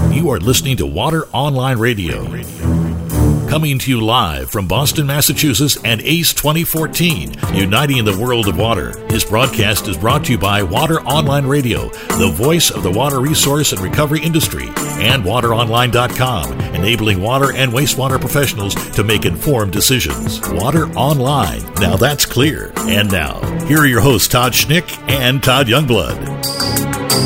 You are listening to Water Online Radio. Coming to you live from Boston, Massachusetts and ACE 2014, uniting the world of water. This broadcast is brought to you by Water Online Radio, the voice of the water resource and recovery industry, and wateronline.com, enabling water and wastewater professionals to make informed decisions. Water Online. Now that's clear. And now, here are your hosts, Todd Schnick and Todd Youngblood.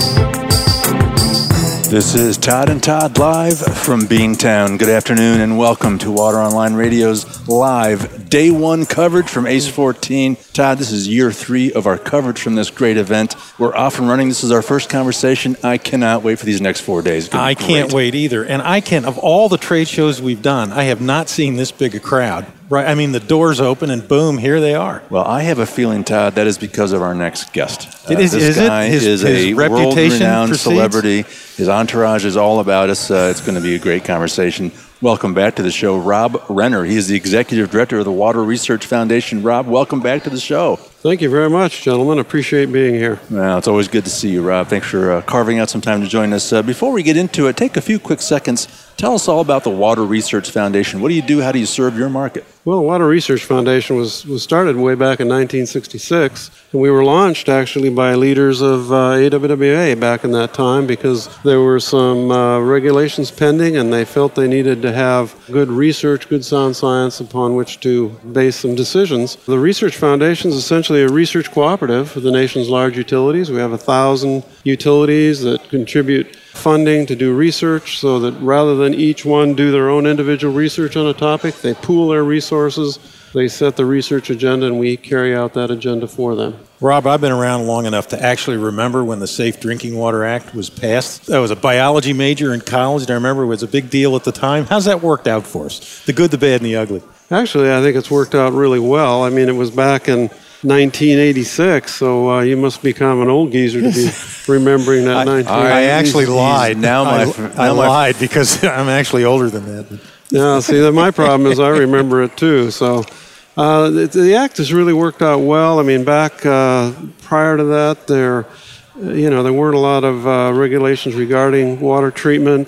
This is Todd and Todd live from Beantown. Good afternoon and welcome to Water Online Radio's live Day 1 coverage from ACE 14. Todd, this is year 3 of our coverage from this great event. We're off and running. This is our first conversation. I cannot wait for these next 4 days. I can't wait either. And of all the trade shows we've done, I have not seen this big a crowd. Right, I mean, the doors open and boom, here they are. Well, I have a feeling, Todd, that is because of our next guest. This guy is a world-renowned celebrity. His entourage is all about us. It's going to be a great conversation. Welcome back to the show, Rob Renner. He is the Executive Director of the Water Research Foundation. Rob, welcome back to the show. Thank you very much, gentlemen. Appreciate being here. Well, it's always good to see you, Rob. Thanks for carving out some time to join us. Before we get into it, take a few quick seconds. Tell us all about the Water Research Foundation. What do you do? How do you serve your market? Well, the Water Research Foundation was started way back in 1966, and we were launched actually by leaders of AWWA back in that time because there were some regulations pending, and they felt they needed to have good research, good sound science upon which to base some decisions. The Research Foundation is essentially a research cooperative for the nation's large utilities. We have 1,000 utilities that contribute funding to do research so that rather than each one do their own individual research on a topic, they pool their resources, they set the research agenda, and we carry out that agenda for them. Rob, I've been around long enough to actually remember when the Safe Drinking Water Act was passed. I was a biology major in college, and I remember it was a big deal at the time. How's that worked out for us? The good, the bad, and the ugly. Actually, I think it's worked out really well. I mean, it was back in 1986, so you must be kind of an old geezer to be remembering that. I actually lied. I lied because I'm actually older than that. Yeah, see, my problem is I remember it too. So the act has really worked out well. I mean, back prior to that, there weren't a lot of regulations regarding water treatment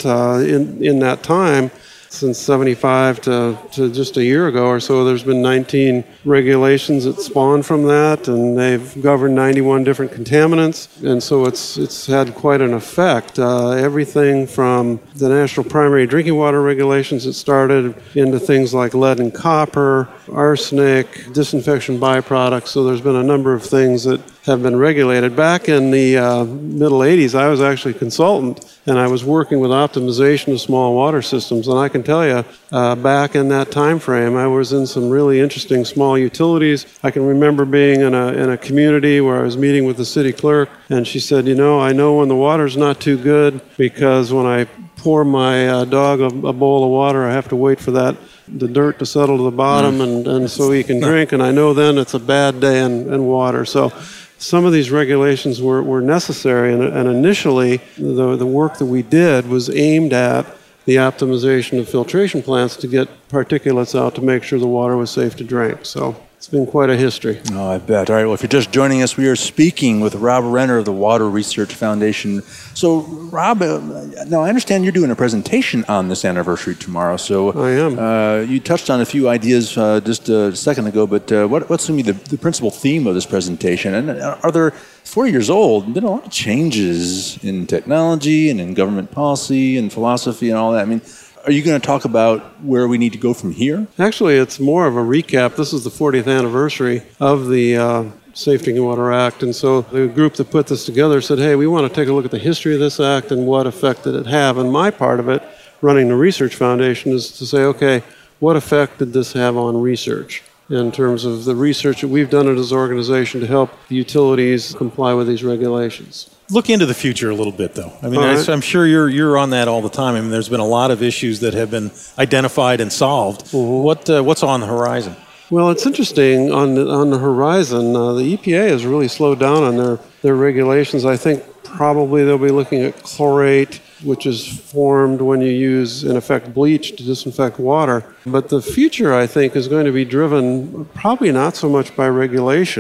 in that time. Since 75 to just a year ago or so, there's been 19 regulations that spawned from that, and they've governed 91 different contaminants, and so it's had quite an effect. Everything from the national primary drinking water regulations that started into things like lead and copper, arsenic, disinfection byproducts, so there's been a number of things that have been regulated. Back in the middle 80s, I was actually a consultant, and I was working with optimization of small water systems. And I can tell you, back in that time frame, I was in some really interesting small utilities. I can remember being in a community where I was meeting with the city clerk, and she said, I know when the water's not too good because when I pour my dog a bowl of water, I have to wait for the dirt to settle to the bottom and so he can drink, and I know then it's a bad day in water. So some of these regulations were necessary, and initially the work that we did was aimed at the optimization of filtration plants to get particulates out to make sure the water was safe to drink. So it's been quite a history. Oh, I bet. All right, well, if you're just joining us, we are speaking with Rob Renner of the Water Research Foundation. So, Rob, now I understand you're doing a presentation on this anniversary tomorrow. So I am. You touched on a few ideas just a second ago, but what's going to be the principal theme of this presentation? And are there, 40 years old, been a lot of changes in technology and in government policy and philosophy and all that. I mean, are you going to talk about where we need to go from here? Actually, it's more of a recap. This is the 40th anniversary of the Safe Drinking Water Act, and so the group that put this together said, hey, we want to take a look at the history of this act and what effect did it have. And my part of it, running the Research Foundation, is to say, okay, what effect did this have on research in terms of the research that we've done as an organization to help the utilities comply with these regulations? Look into the future a little bit, though. I mean, I'm sure you're on that all the time. I mean, there's been a lot of issues that have been identified and solved. Mm-hmm. What's on the horizon? Well, it's interesting. On the horizon, the EPA has really slowed down on their regulations. I think probably they'll be looking at chlorate, which is formed when you use, in effect, bleach to disinfect water. But the future, I think, is going to be driven probably not so much by regulation,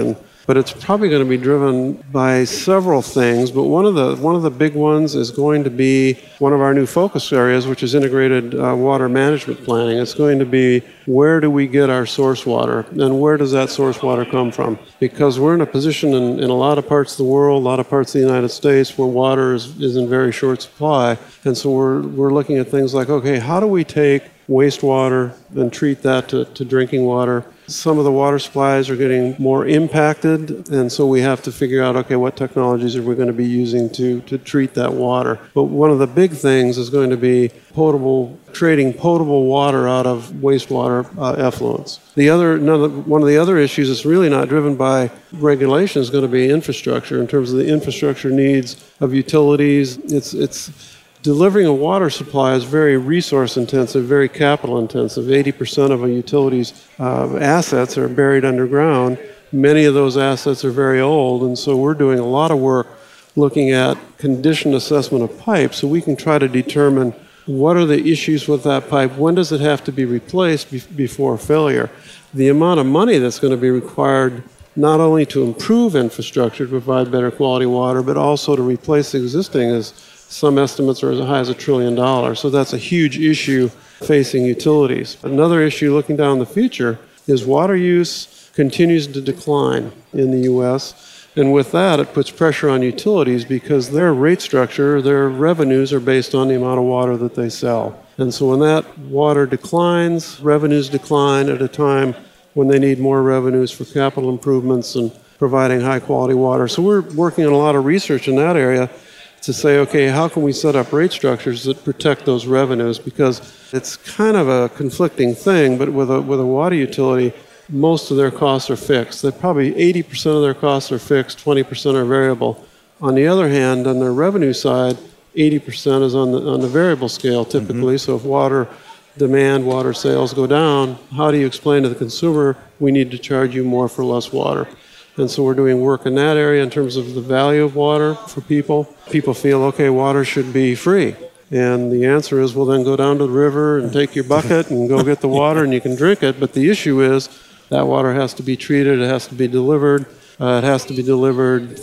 but it's probably going to be driven by several things. But one of the big ones is going to be one of our new focus areas, which is integrated water management planning. It's going to be, where do we get our source water, and where does that source water come from? Because we're in a position in a lot of parts of the world, a lot of parts of the United States, where water is in very short supply. And so we're looking at things like, okay, how do we take wastewater and treat that to drinking water? Some of the water supplies are getting more impacted, and so we have to figure out, okay, what technologies are we going to be using to treat that water? But one of the big things is going to be trading potable water out of wastewater effluents. One of the other issues that's really not driven by regulation is going to be infrastructure, in terms of the infrastructure needs of utilities. It's delivering a water supply is very resource intensive, very capital intensive. 80% of a utility's assets are buried underground. Many of those assets are very old, and so we're doing a lot of work looking at condition assessment of pipes, so we can try to determine what are the issues with that pipe, when does it have to be replaced before failure. The amount of money that's going to be required not only to improve infrastructure to provide better quality water, but also to replace the existing is, some estimates are as high as $1 trillion. So that's a huge issue facing utilities. Another issue looking down the future is water use continues to decline in the U.S. And with that, it puts pressure on utilities because their rate structure, their revenues are based on the amount of water that they sell. And so when that water declines, revenues decline at a time when they need more revenues for capital improvements and providing high quality water. So we're working on a lot of research in that area to say, okay, how can we set up rate structures that protect those revenues? Because it's kind of a conflicting thing, but with a water utility, most of their costs are fixed. They probably 80% of their costs are fixed, 20% are variable. On the other hand, on their revenue side, 80% is on the variable scale typically. So if water demand, water sales go down, how do you explain to the consumer, we need to charge you more for less water? And so we're doing work in that area in terms of the value of water for people. People feel, okay, water should be free. And the answer is, well, then go down to the river and take your bucket and go get the water and you can drink it. But the issue is that water has to be treated, it has to be delivered. It has to be delivered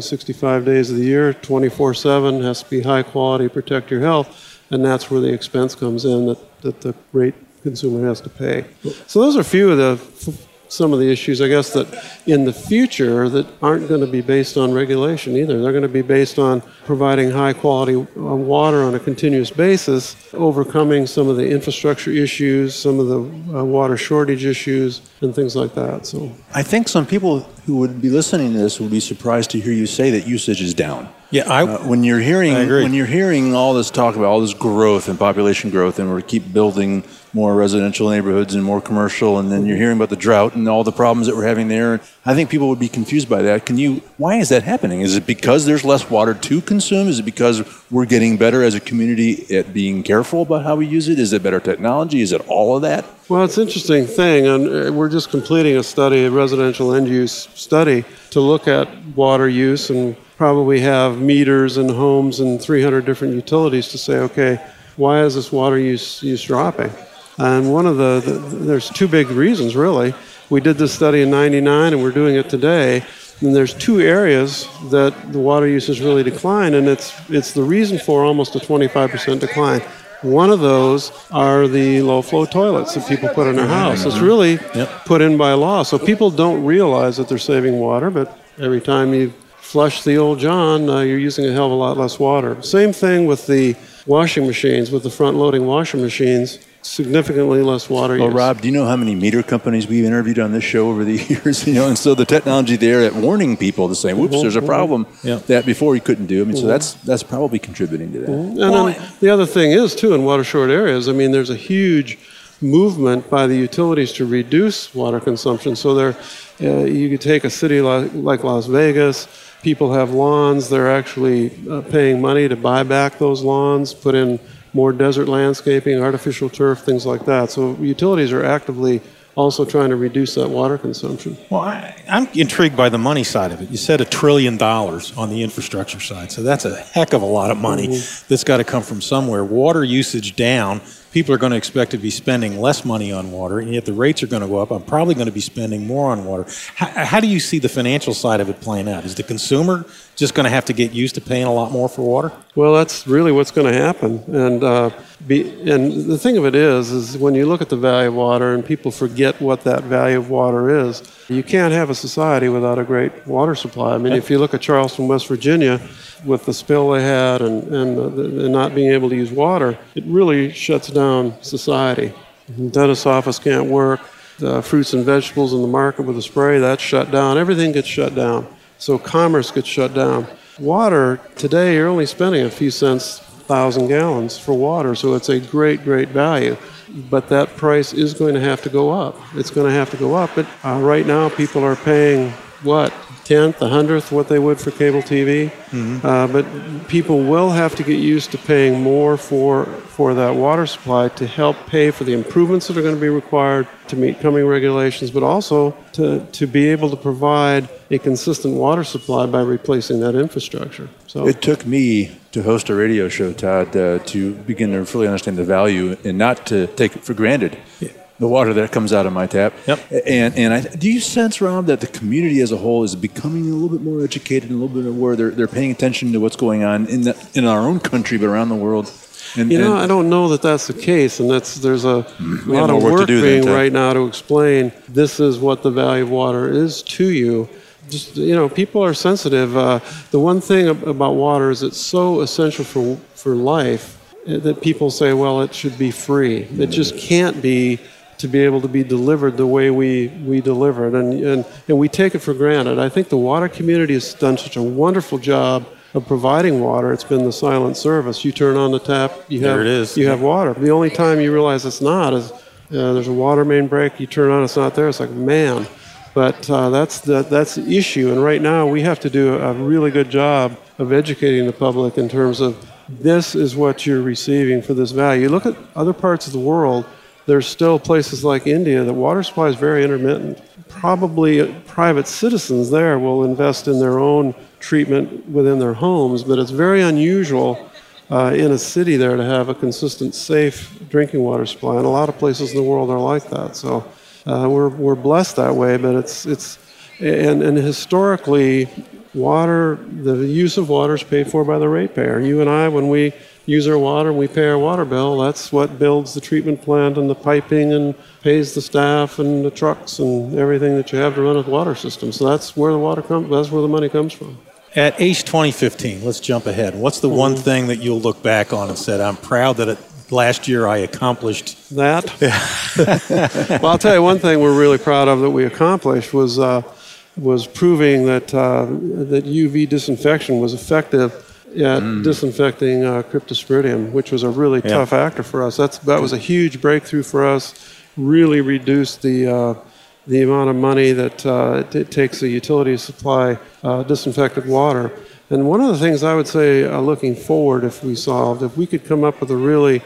365 days of the year, 24/7, has to be high quality, protect your health. And that's where the expense comes in that the rate consumer has to pay. So those are a few of some of the issues, I guess, that in the future that aren't going to be based on regulation either. They're going to be based on providing high quality water on a continuous basis, overcoming some of the infrastructure issues, some of the water shortage issues, and things like that. So I think some people who would be listening to this would be surprised to hear you say that usage is down. Yeah, when you're hearing all this talk about all this growth and population growth, and we keep building more residential neighborhoods and more commercial, and then you're hearing about the drought and all the problems that we're having there. I think people would be confused by that. Why is that happening? Is it because there's less water to consume? Is it because we're getting better as a community at being careful about how we use it? Is it better technology? Is it all of that? Well, it's an interesting thing, and we're just completing a residential end use study to look at water use, and probably have meters in homes and 300 different utilities to say, okay, why is this water use dropping? And one of there's two big reasons, really. We did this study in '99, and we're doing it today. And there's two areas that the water use has really declined, and it's the reason for almost a 25% decline. One of those are the low-flow toilets that people put in their house. It's really put in by law. So people don't realize that they're saving water, but every time you flush the old John, you're using a hell of a lot less water. Same thing with the washing machines, with the front-loading washing machines. Significantly less water use. Well, Rob, do you know how many meter companies we've interviewed on this show over the years? And so the technology there at warning people to say, whoops, there's a problem that before you couldn't do. So that's probably contributing to that. And then the other thing is, too, in water-short areas, there's a huge movement by the utilities to reduce water consumption. So you could take a city like Las Vegas. People have lawns. They're actually paying money to buy back those lawns, put in more desert landscaping, artificial turf, things like that. So utilities are actively also trying to reduce that water consumption. Well, I'm intrigued by the money side of it. You said $1 trillion on the infrastructure side. So that's a heck of a lot of money that's got to come from somewhere. Water usage down, people are going to expect to be spending less money on water, and yet the rates are going to go up. I'm probably going to be spending more on water. How do you see the financial side of it playing out? Is the consumer just going to have to get used to paying a lot more for water? Well, that's really what's going to happen. And the thing of it is when you look at the value of water and people forget what that value of water is, you can't have a society without a great water supply. I mean, if you look at Charleston, West Virginia, with the spill they had and not being able to use water, it really shuts down society. The dentist's office can't work. The fruits and vegetables in the market with the spray, that's shut down. Everything gets shut down. So commerce gets shut down. Water, today you're only spending a few cents, 1,000 gallons for water, so it's a great, great value. But that price is going to have to go up. It's going to have to go up. But right now people are paying, what, 1/10, 100th what they would for cable TV. But people will have to get used to paying more for that water supply to help pay for the improvements that are going to be required to meet coming regulations, but also to be able to provide a consistent water supply by replacing that infrastructure. So it took me to host a radio show, Todd, to begin to fully understand the value and not to take it for granted. Yeah. The water that comes out of my tap. Yep. And do you sense, Rob, that the community as a whole is becoming a little bit more educated and a little bit more they're paying attention to what's going on in our own country, but around the world? I don't know that that's the case, and there's a lot of work being right now to explain this is what the value of water is to you. Just, people are sensitive. The one thing about water is it's so essential for life that people say, well, it should be free. It just can't be to be able to be delivered the way we deliver it. And we take it for granted. I think the water community has done such a wonderful job of providing water. It's been the silent service. You turn on the tap, you have water. The only time you realize it's not is there's a water main break, you turn on, it's not there. It's like, man. But that's the issue. And right now we have to do a really good job of educating the public in terms of this is what you're receiving for this value. You look at other parts of the world, there's still places like India, the water supply is very intermittent. Probably private citizens there will invest in their own treatment within their homes, but it's very unusual in a city there to have a consistent, safe drinking water supply. And a lot of places in the world are like that. So we're blessed that way, but and historically, water, the use of water is paid for by the ratepayer. You and I, when we use our water and we pay our water bill, that's what builds the treatment plant and the piping and pays the staff and the trucks and everything that you have to run a water system. So that's where that's where the money comes from. At ACE 2015, let's jump ahead. What's the one thing that you'll look back on and said, I'm proud that last year I accomplished that? Well, I'll tell you one thing we're really proud of that we accomplished was proving that UV disinfection was effective at disinfecting cryptosporidium, which was a really tough actor for us. That was a huge breakthrough for us. Really reduced the amount of money that it takes a utility to supply disinfected water. And one of the things I would say, looking forward, if we could come up with a really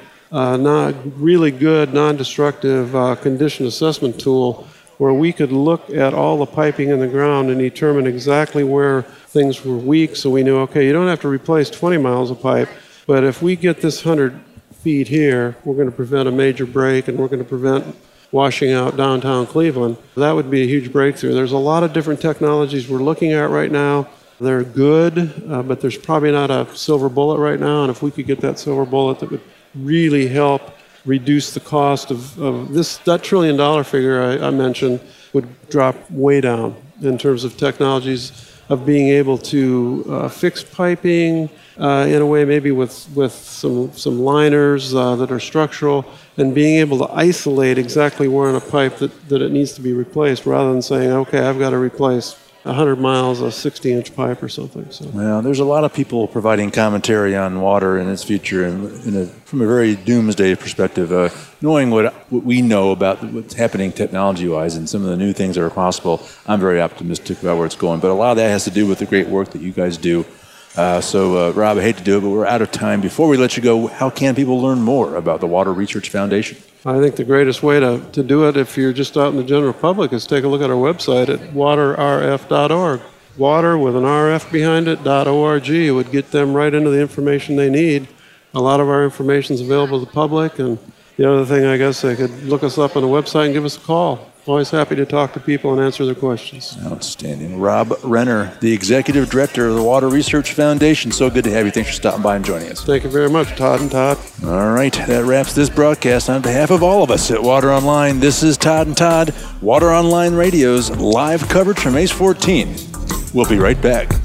good, non-destructive condition assessment tool where we could look at all the piping in the ground and determine exactly where things were weak, so we knew, okay, you don't have to replace 20 miles of pipe, but if we get this 100 feet here, we're going to prevent a major break and we're going to prevent washing out downtown Cleveland. That would be a huge breakthrough. There's a lot of different technologies we're looking at right now. They're good, but there's probably not a silver bullet right now, and if we could get that silver bullet, that would really help reduce the cost of that $1 trillion figure I mentioned would drop way down in terms of technologies of being able to fix piping in a way maybe with some liners that are structural, and being able to isolate exactly where in a pipe that it needs to be replaced, rather than saying, okay, I've got to replace 100 miles, a 60-inch pipe or something. So. Well, there's a lot of people providing commentary on water and its future, and from a very doomsday perspective, knowing what we know about what's happening technology-wise and some of the new things that are possible, I'm very optimistic about where it's going. But a lot of that has to do with the great work that you guys do. So, Rob, I hate to do it, but we're out of time. Before we let you go, how can people learn more about the Water Research Foundation? I think the greatest way to do it, if you're just out in the general public, is take a look at our website at waterrf.org. Water with an RF behind it, .org. It would get them right into the information they need. A lot of our information is available to the public, and the other thing, I guess, they could look us up on the website and give us a call. Always happy to talk to people and answer their questions. Outstanding. Rob Renner, the Executive Director of the Water Research Foundation. So good to have you. Thanks for stopping by and joining us. Thank you very much, Todd and Todd. All right, that wraps this broadcast. On behalf of all of us at Water Online, this is Todd and Todd, Water Online Radio's live coverage from ACE 14. We'll be right back.